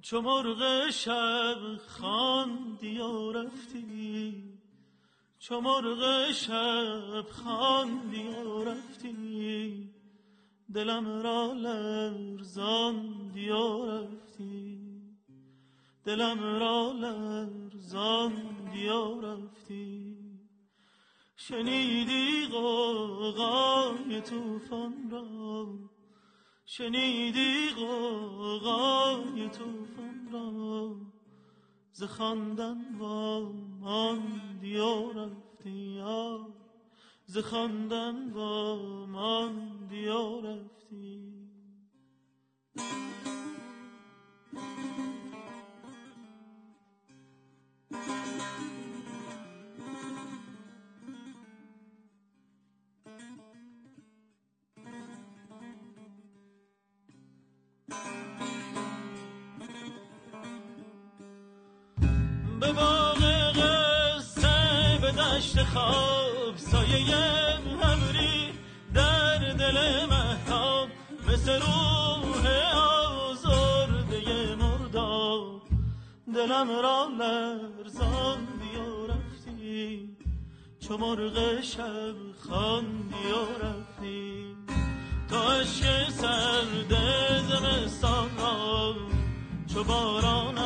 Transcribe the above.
چو مرغ شب خواندی و رفتی، چو مرغ شب خواندی و رفتی، دلم را لرزاندی و رفتی، دلم را لرزاندی و رفتی. شنیدی غوغای طوفان را، شنیدی غوغای طوفان را، ز خواندن واماندی و رفتی یار، ز خواندن واماندی و رفتی. به باغ قصه به دشت خواب، سایه ابری در دل مهتاب، مثل روح آزرده مرداب، دلم را لرزاندی و رفتی، چو مرغ شب خواندی و رفتی. تا اشک سرد زمستان را چو باران